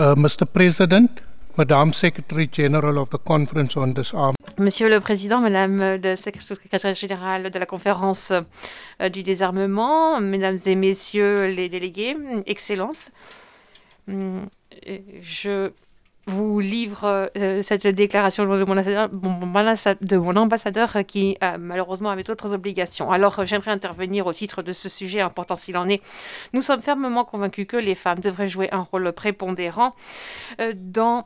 Mr. President, Madam Secretary General of the Conference on Disarmament. Monsieur le Président, Madame la Secrétaire générale de la Conférence du désarmement, Mesdames et Messieurs les délégués, Excellences, je vous livre cette déclaration de mon ambassadeur qui malheureusement avait d'autres obligations. Alors j'aimerais intervenir au titre de ce sujet important s'il en est. Nous sommes fermement convaincus que les femmes devraient jouer un rôle prépondérant dans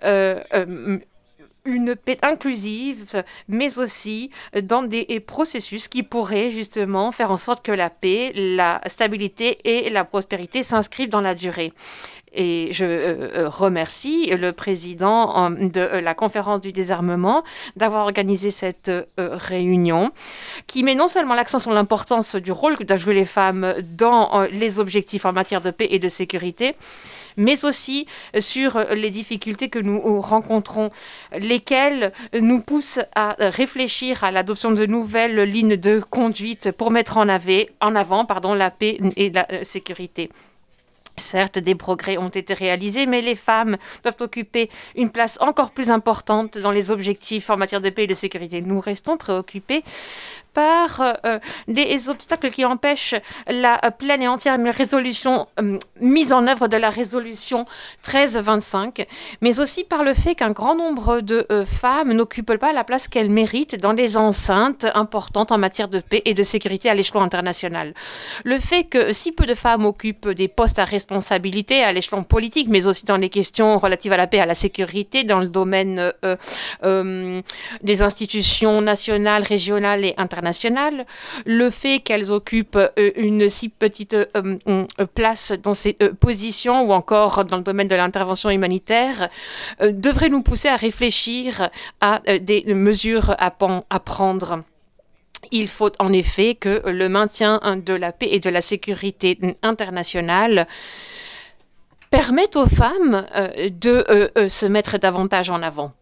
une paix inclusive, mais aussi dans des processus qui pourraient justement faire en sorte que la paix, la stabilité et la prospérité s'inscrivent dans la durée. Et je remercie le président de la conférence du désarmement d'avoir organisé cette réunion qui met non seulement l'accent sur l'importance du rôle que doivent jouer les femmes dans les objectifs en matière de paix et de sécurité, mais aussi sur les difficultés que nous rencontrons, lesquelles nous poussent à réfléchir à l'adoption de nouvelles lignes de conduite pour mettre en avant la paix et la sécurité. Certes, des progrès ont été réalisés, mais les femmes doivent occuper une place encore plus importante dans les objectifs en matière de paix et de sécurité. Nous restons préoccupés par des obstacles qui empêchent la pleine et entière mise en œuvre de la résolution 1325, mais aussi par le fait qu'un grand nombre de femmes n'occupent pas la place qu'elles méritent dans les enceintes importantes en matière de paix et de sécurité à l'échelon international. Le fait que si peu de femmes occupent des postes à responsabilité à l'échelon politique, mais aussi dans les questions relatives à la paix et à la sécurité, dans le domaine des institutions nationales, régionales et internationales, le fait qu'elles occupent une si petite place dans ces positions ou encore dans le domaine de l'intervention humanitaire devrait nous pousser à réfléchir à des mesures à prendre. Il faut en effet que le maintien de la paix et de la sécurité internationale permette aux femmes de se mettre davantage en avant.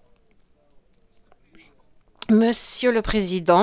Monsieur le Président,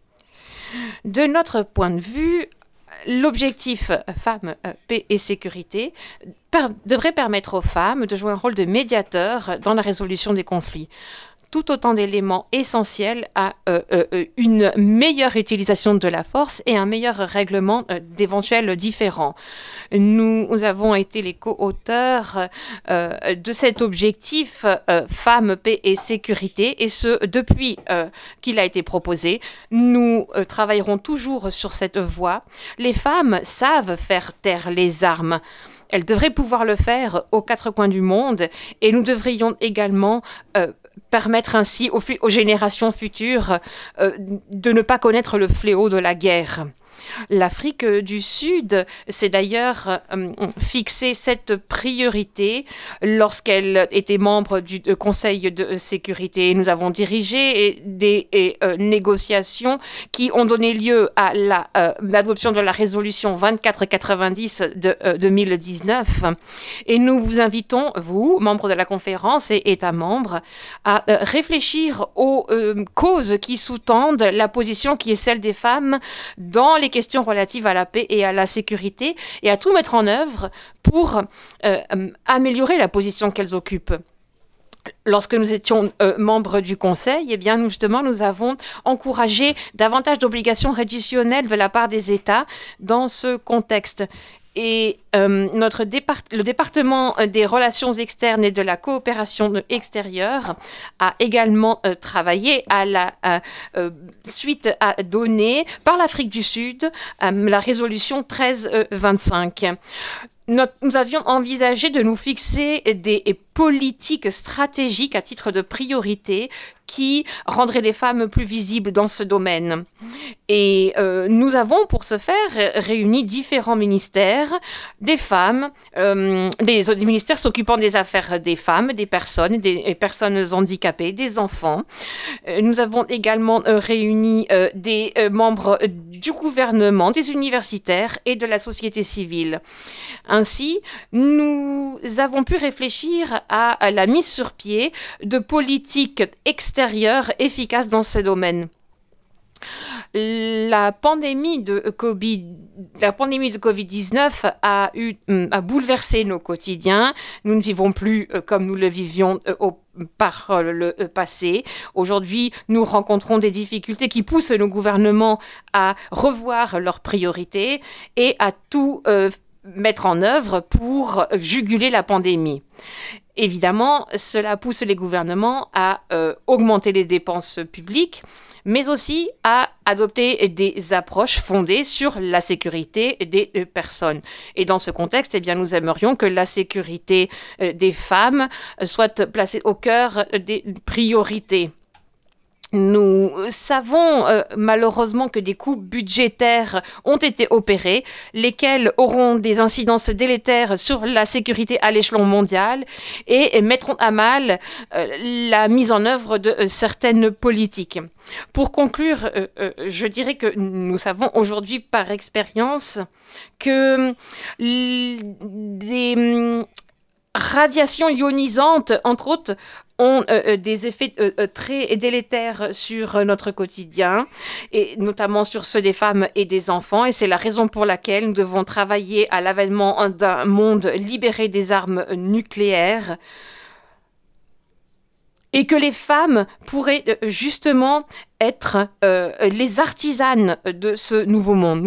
de notre point de vue, l'objectif femmes, paix et sécurité devrait permettre aux femmes de jouer un rôle de médiateur dans la résolution des conflits. Tout autant d'éléments essentiels à une meilleure utilisation de la force et un meilleur règlement d'éventuels différends. Nous avons été les co-auteurs de cet objectif femmes, paix et sécurité, et ce depuis qu'il a été proposé. Nous travaillerons toujours sur cette voie. Les femmes savent faire taire les armes. Elles devraient pouvoir le faire aux quatre coins du monde, et nous devrions également permettre ainsi aux générations futures de ne pas connaître le fléau de la guerre. L'Afrique du Sud s'est d'ailleurs fixé cette priorité lorsqu'elle était membre du Conseil de sécurité. Nous avons dirigé des négociations qui ont donné lieu à l'adoption de la résolution 2490 de 2019. Et nous vous invitons, vous, membres de la conférence et États membres, à réfléchir aux causes qui sous-tendent la position qui est celle des femmes dans les questions relatives à la paix et à la sécurité, et à tout mettre en œuvre pour améliorer la position qu'elles occupent. Lorsque nous étions membres du Conseil, eh bien, nous avons encouragé davantage d'obligations réditionnelles de la part des États dans ce contexte. Et le département des relations externes et de la coopération extérieure a également travaillé à la suite à donner par l'Afrique du Sud la résolution 1325. Nous avions envisagé de nous fixer des politiques stratégiques à titre de priorité qui rendraient les femmes plus visibles dans ce domaine. Et nous avons, pour ce faire, réuni différents ministères, des femmes, des ministères s'occupant des affaires des femmes, des personnes handicapées, des enfants. Nous avons également réuni des membres du gouvernement, des universitaires et de la société civile. Ainsi, nous avons pu réfléchir à la mise sur pied de politiques extérieures efficaces dans ce domaine. La pandémie de Covid-19 a bouleversé nos quotidiens. Nous ne vivons plus comme nous le vivions par le passé. Aujourd'hui, nous rencontrons des difficultés qui poussent nos gouvernements à revoir leurs priorités et à tout mettre en œuvre pour juguler la pandémie. Évidemment, cela pousse les gouvernements à augmenter les dépenses publiques, mais aussi à adopter des approches fondées sur la sécurité des personnes. Et dans ce contexte, eh bien, nous aimerions que la sécurité des femmes soit placée au cœur des priorités. Nous savons malheureusement que des coupes budgétaires ont été opérées, lesquelles auront des incidences délétères sur la sécurité à l'échelon mondial et mettront à mal la mise en œuvre de certaines politiques. Pour conclure, je dirais que nous savons aujourd'hui par expérience que des radiations ionisantes, entre autres, ont des effets très délétères sur notre quotidien, et notamment sur ceux des femmes et des enfants. Et c'est la raison pour laquelle nous devons travailler à l'avènement d'un monde libéré des armes nucléaires et que les femmes pourraient justement être les artisanes de ce nouveau monde.